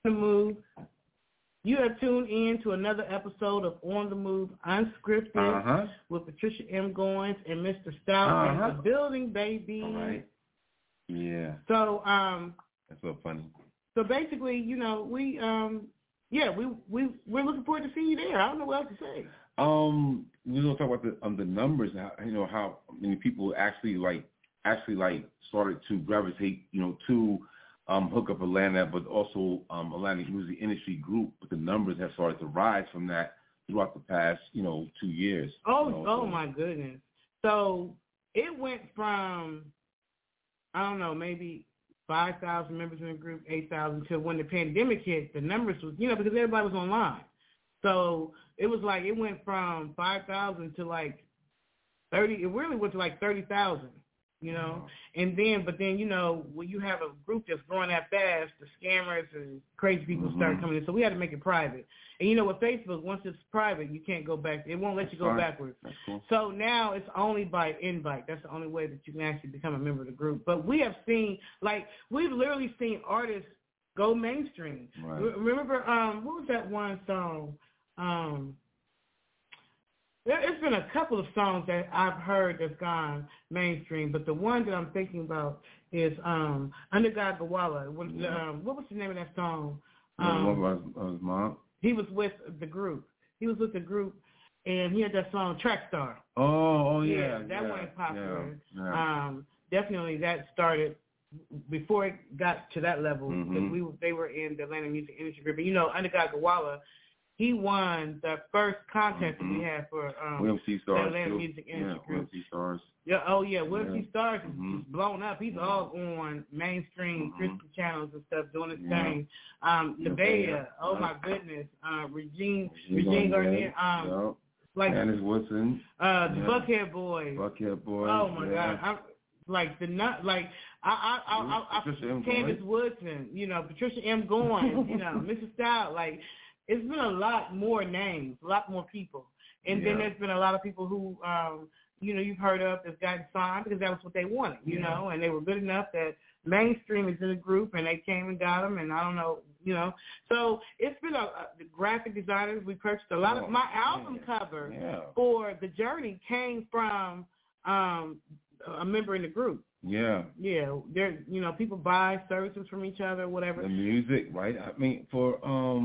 the Move. You have tuned in to another episode of On the Move Unscripted with Patricia M. Goins and Mr. Stout in the building, baby. All right. Yeah. So that's so funny. So basically, we're looking forward to seeing you there. I don't know what else to say. We're gonna talk about the numbers. How many people actually started to gravitate, to Hook Up Atlanta, but also Atlanta Music Industry Group. But the numbers have started to rise from that throughout the past, 2 years. My goodness. So it went from, I don't know, maybe 5,000 members in the group, 8,000, to when the pandemic hit, the numbers was, because everybody was online. So it was like it went from 5,000 to like 30. It really went to like 30,000. And then, when you have a group that's growing that fast, the scammers and crazy people start coming in. So we had to make it private. And with Facebook, once it's private, you can't go back. It won't let you go backwards. That's cool. So now it's only by invite. That's the only way that you can actually become a member of the group. But we have seen, we've literally seen artists go mainstream. Right. Remember, what was that one song? There's been a couple of songs that I've heard that's gone mainstream, but the one that I'm thinking about is Under God Gawala. What was the name of that song? Mom? He was with the group. And he had that song, Track Star. Oh yeah. That went popular. Yeah. Definitely that started before it got to that level, because they were in the Atlanta Music Industry Group. And Under God Gawala, he won the first contest that we had for William C. Stars, the Atlanta Music Industry Group. William C. Stars. William C. Stars is blown up. He's all on mainstream Christian channels and stuff, doing his thing. Nevaeh, my goodness. Regine Garnier. Janice Woodson. The Buckhead Boys. Oh my God. Candace Woodson, Patricia M. Goins, Mrs. Stout, it's been a lot more names, a lot more people. And then there's been a lot of people who, you've heard of that's gotten signed because that was what they wanted, and they were good enough that mainstream is in the group and they came and got them, and I don't know, So it's been the graphic designers. We purchased a lot of my album cover for The Journey came from a member in the group. Yeah. There, people buy services from each other, whatever. The music, right? I mean, for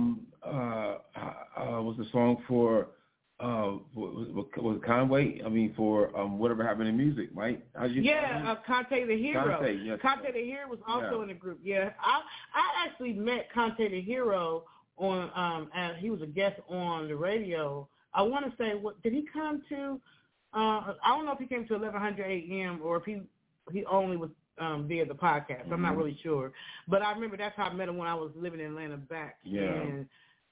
what's the song for? Was Conway? I mean, for Whatever Happened in Music, right? Conte the Hero. Conte the Hero was also in the group. Yeah, I actually met Conte the Hero on, and he was a guest on the radio. I want to say, did he come to? I don't know if he came to 1100 AM or if he only was via the podcast. I'm not really sure. But I remember that's how I met him when I was living in Atlanta back in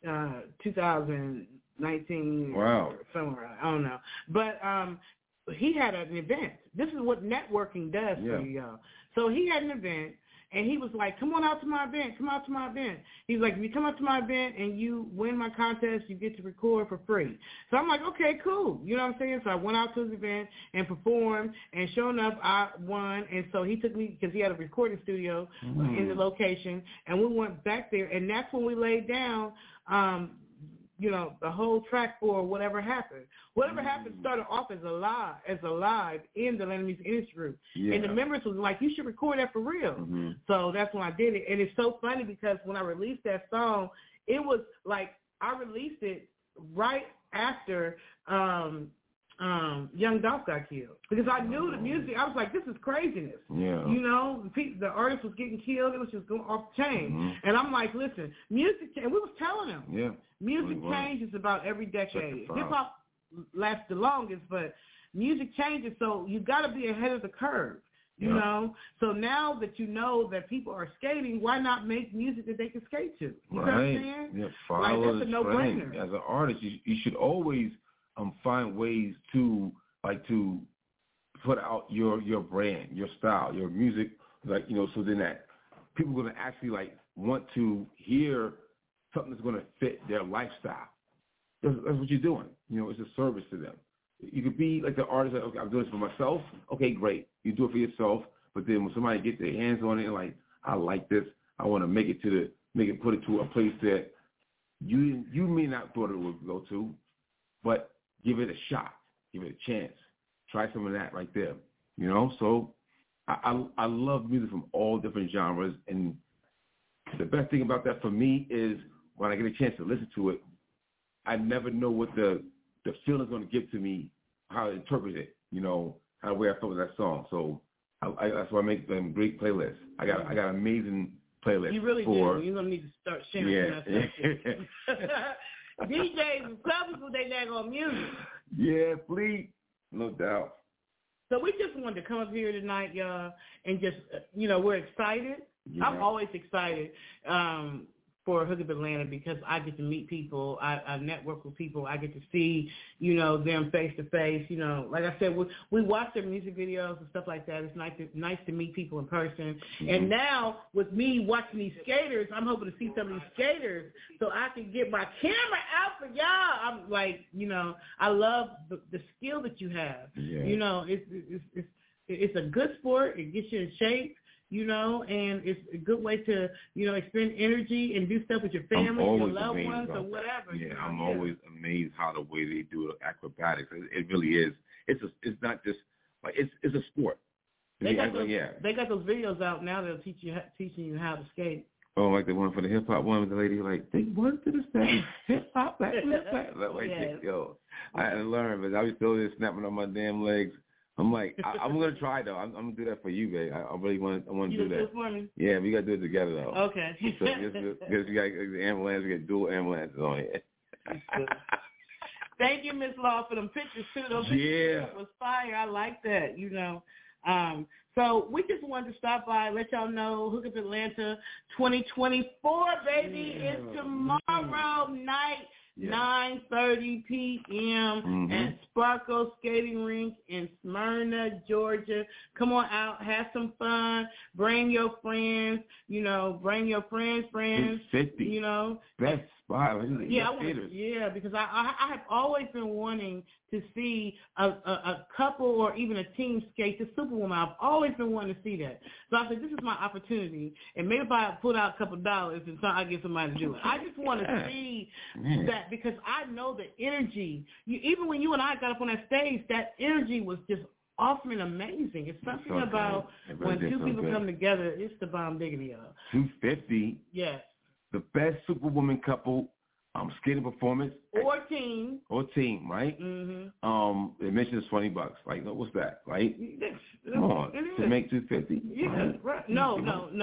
2019 or somewhere. I don't know. But he had an event. This is what networking does for you, y'all. So he had an event, and he was like, come on out to my event. Come out to my event. He's like, if you come out to my event and you win my contest, you get to record for free. So I'm like, okay, cool. You know what I'm saying? So I went out to his event and performed, and sure enough, I won. And so he took me, because he had a recording studio in the location, and we went back there, and that's when we laid down the whole track for Whatever Happened. Whatever Happened started off as alive in the Atlanta Music Industry Group. Yeah. And the members was like, you should record that for real. So that's when I did it. And it's so funny because when I released that song, it was like I released it right after Young Dolph got killed. Because I knew the music. I was like, this is craziness. Yeah. The artist was getting killed. It was just going off the chain. And I'm like, listen, music, and we was telling them. Yeah. Music changes about every decade. Hip-hop lasts the longest, but music changes, so you got to be ahead of the curve, you know? So now that you know that people are skating, why not make music that they can skate to? You know what I'm saying? Yeah, follow that's a no-brainer. As an artist, you should always find ways to put out your brand, your style, your music, so then that people are going to actually want to hear something that's going to fit their lifestyle. That's what you're doing. It's a service to them. You could be like the artist, okay, I'm doing this for myself. Okay, great. You do it for yourself. But then when somebody gets their hands on it and I like this, I want to make it to put it to a place that you may not thought it would go to, but give it a shot, give it a chance, try some of that right there, you know. So I love music from all different genres, and the best thing about that for me is when I get a chance to listen to it, I never know what the feeling's going to give to me, how to interpret it, you know, how the way I felt with that song. So that's why I make them great playlists. I got amazing playlists. You really do. You're going to need to start sharing that stuff. DJs and clubbers with their daggone music. Yeah, please. No doubt. So we just wanted to come up here tonight, y'all, and just, we're excited. Yeah. I'm always excited for Hookup Atlanta because I get to meet people. I network with people. I get to see, them face to face. Like I said, we watch their music videos and stuff like that. It's nice to meet people in person. Mm-hmm. And now with me watching these skaters, I'm hoping to see some of these skaters so I can get my camera out for y'all. I'm like, I love the skill that you have. Yeah. It's a good sport. It gets you in shape. And it's a good way to, expend energy and do stuff with your family, your loved ones, or whatever. Yeah, I'm always amazed how the way they do the acrobatics. It really is. It's not just like it's a sport. They got those videos out now that'll teaching you how to skate. Oh, like the one for the hip hop one with the lady like they want to the stage, hip hop back to the stage. Yo, I had to learn, but I was still there snapping on my damn legs. I'm like, I'm gonna try though. I'm gonna do that for you, babe. I really want to do that. You do it for me? Yeah, we gotta do it together though. Okay. So because we got the ambulance, we got dual ambulances on here. Thank you, Miss Law, for them pictures too. Those pictures was fire. I like that. So we just wanted to stop by, let y'all know Hookup Atlanta 2024, baby, is tomorrow night. 9:30 p.m. at Sparkle Skating Rink in Smyrna, Georgia. Come on out, have some fun. Bring your friends. Bring your friends. 50. Best spot. Because I have always been wanting to see a couple or even a team skate to Superwoman. I've always been wanting to see that. So I said, this is my opportunity. And maybe if I put out a couple of dollars and I get somebody to do it. I just want to see that because I know the energy. Even when you and I got up on that stage, that energy was just awesome and amazing. It's something about when two people come together, it's the bomb diggity, y'all. 250. Yes. The best Superwoman couple skating performance. Or team, right? Mm-hmm. They mentioned it's $20. Like, what's that, right? Come on, to make 250. Yeah, right. No.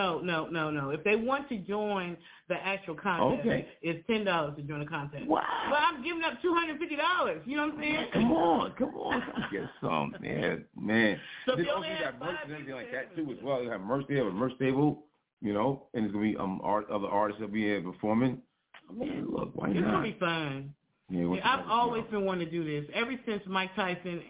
If they want to join the actual contest, it's $10 to join the contest. Wow. But I'm giving up $250. You know what I'm saying? Come on, get some, man. So they also got merch and everything like that too as well. They have merch. They have a merch table, and it's gonna be other artists that'll be performing. Man, look, why not? It's going to be fun. Yeah, I've always been wanting to do this. Ever since Mike Tyson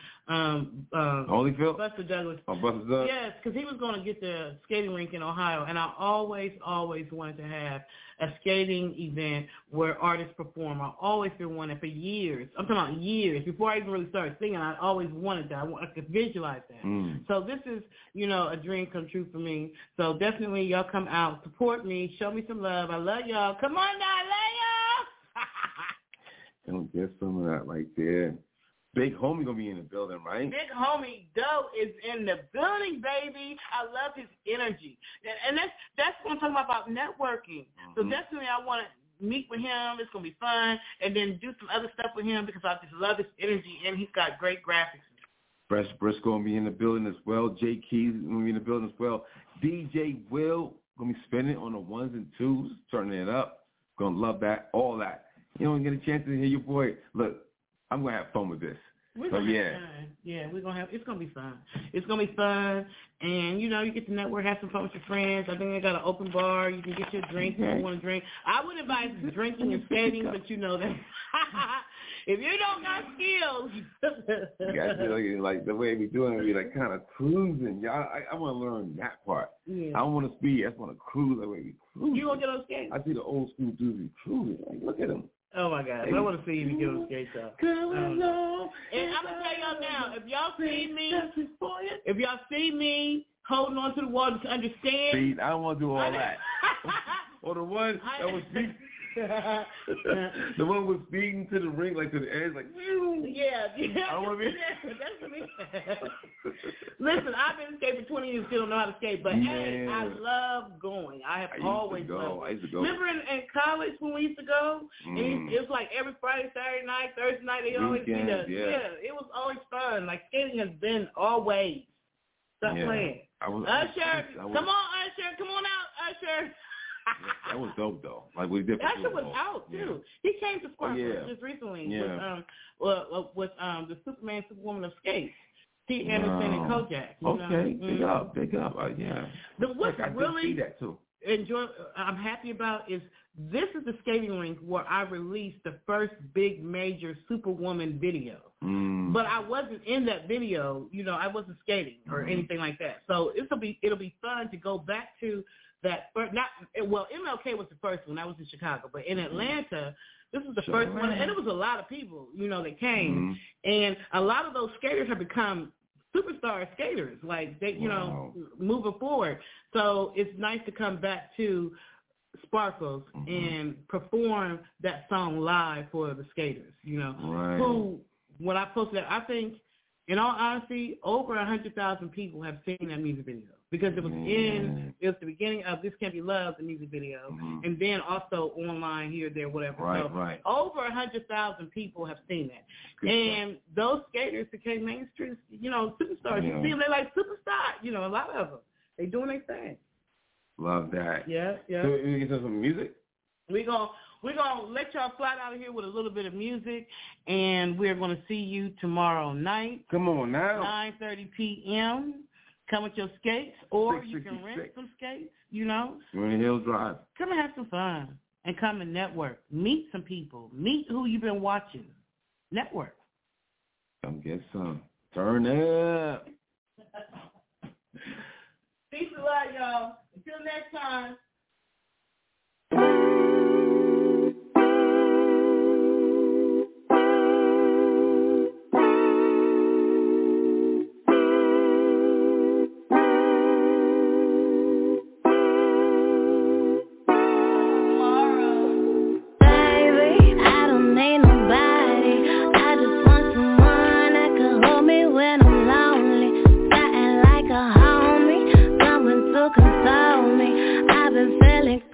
and Holyfield? Buster Douglas. Oh, Buster Douglas? Yes, because he was going to get the skating rink in Ohio, and I always wanted to have a skating event where artists perform. I've always been wanting for years. I'm talking about years. Before I even really started singing, I always wanted that. I could visualize that. So this is, a dream come true for me. So definitely y'all come out, support me, show me some love. I love y'all. Come on now, I love y'all. Don't get some of that right there. Big Homie gonna be in the building, right? Big Homie Doe is in the building, baby. I love his energy, and that's what I'm talking about networking. So definitely, I want to meet with him. It's gonna be fun, and then do some other stuff with him because I just love his energy, and he's got great graphics. Fresh Briscoe gonna be in the building as well. Jay Keys gonna be in the building as well. DJ Will gonna be spinning on the ones and twos, turning it up. Gonna love that, all that. You don't get a chance to hear your boy. Look, I'm gonna have fun with this. We're gonna have fun. Yeah, it's gonna be fun. It's gonna be fun, and you get to network, have some fun with your friends. I think they got an open bar. You can get your drink if you want to drink. I would advise drinking and skating, but that if you don't got skills, you guys feel like the way we doing it, we like kind of cruising. Y'all, I want to learn that part. Yeah. I don't want to speed. I just want to cruise the way we cruise. You gonna get on skates? I see the old school dudes be cruising. Like, look at them. Oh my God! I want to see you get on skates, y'all. And I'm gonna tell y'all now, if y'all see me holding on to the wall to understand, I don't want to do all that. Or the one that was speaking. The one was speeding to the ring, like to the edge, like. Yeah. I don't want to be. That's me. Listen, I've been skating for 20 years, still don't know how to skate, but hey, I love going. I have always loved. I used to go. Remember in college when we used to go? And it was like every Friday, Saturday night, Thursday night. They always be there. Yeah, it was always fun. Like skating has been always. Stop playing. Usher, come on, Usher, come on out, Usher. That was dope though. Like we did. Usher was out too. He came to Sparkle just recently with the Superwoman of Skate, T. Anderson and Kojak. Okay, big up. Yeah. What's really that too. I'm happy about is this is the skating rink where I released the first big major Superwoman video. But I wasn't in that video, I wasn't skating or anything like that. So it'll be fun to go back to that first, MLK was the first one. I was in Chicago, but in Atlanta, this was the first one, and it was a lot of people, that came, and a lot of those skaters have become superstar skaters, like they, moving forward. So it's nice to come back to Sparkles and perform that song live for the skaters, who, when I posted that, I think, in all honesty, over 100,000 people have seen that music video because it was the beginning of This Can't Be Love, the music video, and then also online here, there, whatever. Right. Over 100,000 people have seen that. Good and stuff. Those skaters became mainstream, superstars. You see them, they're like superstars, a lot of them. They doing their thing. Love that. Yeah. So we get some music? We're gonna let y'all fly out of here with a little bit of music, and we're gonna see you tomorrow night. Come on now. 9:30 p.m. Come with your skates, or you can rent some skates. Running Hills Drive. Come and have some fun, and come and network. Meet some people. Meet who you've been watching. Network. Come get some. Turn up. Peace a lot, y'all. Until next time. Console me. I've been feeling